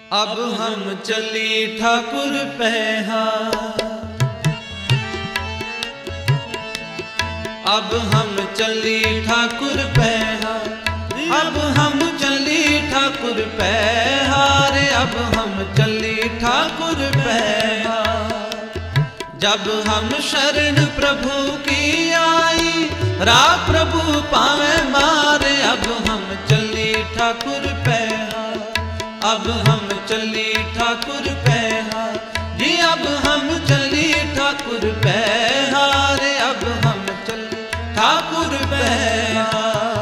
अब हम चली ठाकुर पैहा, अब हम चली ठाकुर पैहा, अब हम चली ठाकुर पैहा रे, अब हम चली ठाकुर पैहा। जब हम शरण प्रभु की आई, रा प्रभु पावे मारे, अब हम चली ठाकुर पैहा, अब हम चली ठाकुर पैहा जी, अब हम चली ठाकुर पैहा रे, अब हम चली ठाकुर पैहा।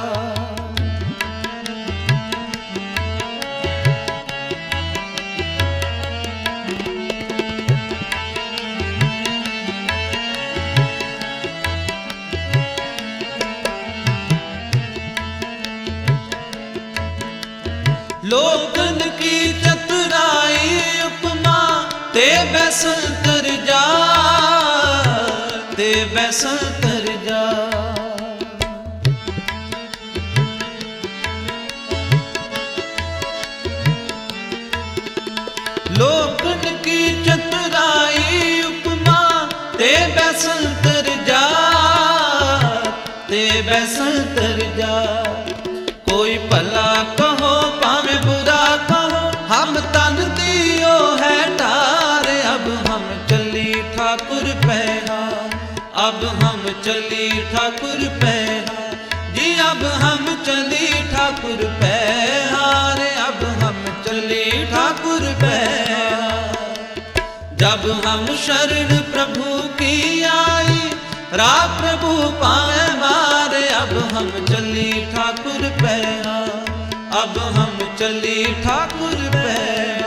लोकन की चतुराई उपमा ते बैसंतर जा, ते बैसंतर जा। लोकन की चतुराई उपमा ते बैसंतर जा, ते बैसंतर जा। कोई भला कहो पावे बुरा कहो, हम तन दियो है तारे, अब हम चली ठाकुर पैहा, अब हम चली ठाकुर पैहा जी, अब हम चली ठाकुर पैहा रे, अब हम चली ठाकुर पैहा। जब हम शरण प्रभु की आई, रा प्रभु पावे मारे, अब हम चली ठाकुर पैहा, अब हम चली ठाकुर पैहा।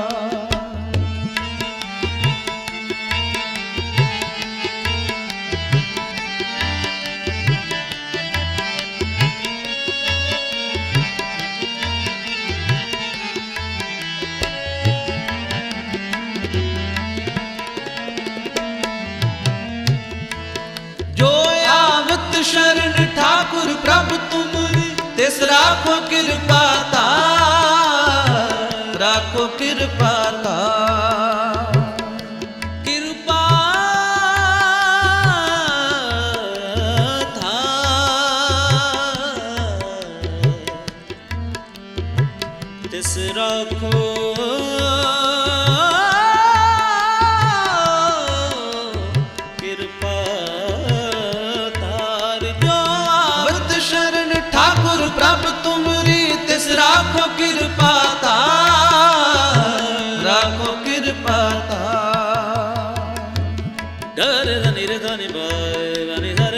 जो आवत शरण ठाकुर प्रभु तुमरी, तिस राखो कृपा तार, राखो कृपा तार। कृपा तार तिस राखो प्रभु तुमरी, तिस राखो कृपा तार, राखो कृपा तार। डर धनि रे धनि बनि धर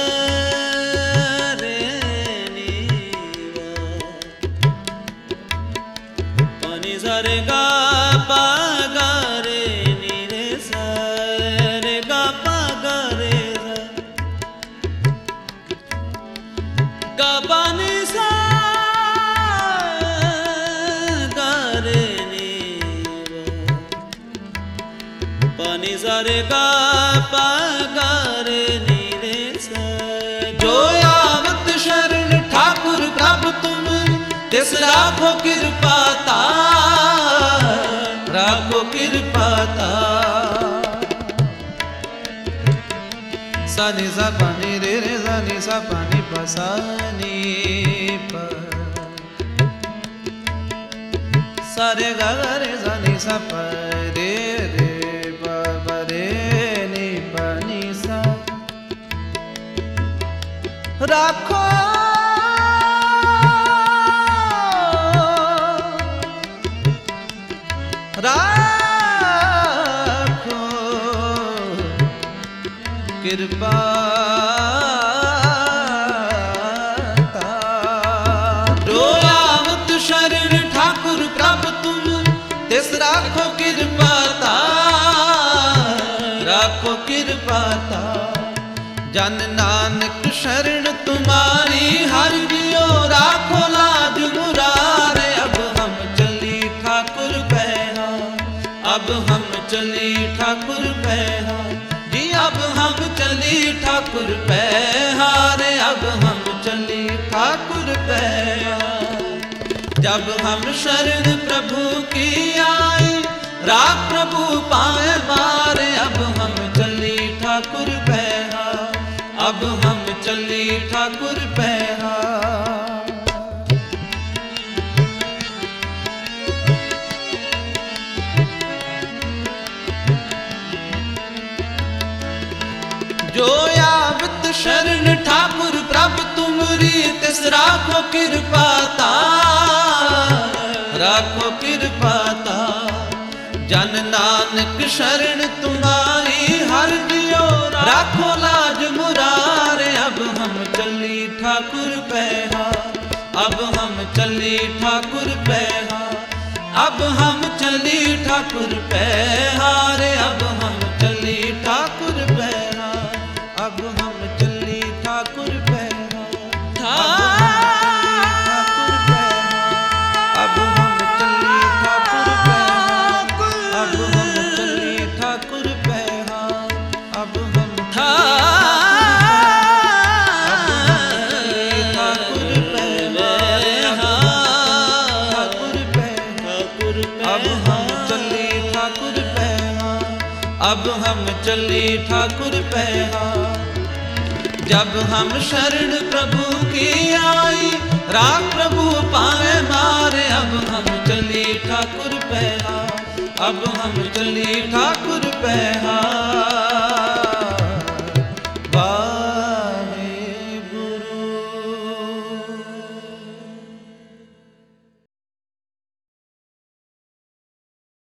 रे नी बनि धर गा पा गा रे नी रे सा रे गा पा गा रे गा बनि रे गा पा गा रे नी रे सा। जो आवत शरण ठाकुर प्रभु तुम, तिस राखो कृपा तार, राखो कृपा तार। सा नि सा पा नि रे रे सा नि सा पा नि पा सा नि पा, सा रे गा गा रे सा नि सा पा रे रे राखो राखो कृपा तार। जो आवत शरण ठाकुर प्रभु तुम, तिस राखो कृपा तार, राखो कृपा तार। जन नानक शरण तुम्हारी, हर जियो राखो लाज मुरारे, अब हम चली ठाकुर पैहा, अब हम चली ठाकुर पैहा जी, अब हम चली ठाकुर पैहा रे, अब हम चली ठाकुर पैहा। जब हम शरण प्रभु की आए, राख प्रभु पाए मारे। अब हम चली ठाकुर पैहा, अब हम चली ठाकुर पैहा। जो आवत शरण ठाकुर प्रभ तुमरी, तिस राखो कृपाता, राखो कृपाता। जन नानक शरण तुम्हारी, हर जियो राखो लाज मुरारे। अब हम चली ठाकुर पैहा, अब हम चली ठाकुर पैहा, अब हम चली ठाकुर पैहा रे। अब हम चली ठाकुर पैहा, अब हम चली ठाकुर पैहा, अब हम चली ठाकुर पैहा, अब हम चली ठाकुर पैहा, अब हम अब हम चली ठाकुर पैहा। जब हम शरण प्रभु की आई, राख प्रभु पाए मारे। अब हम चली ठाकुर पैहा, अब हम चली ठाकुर पैहा।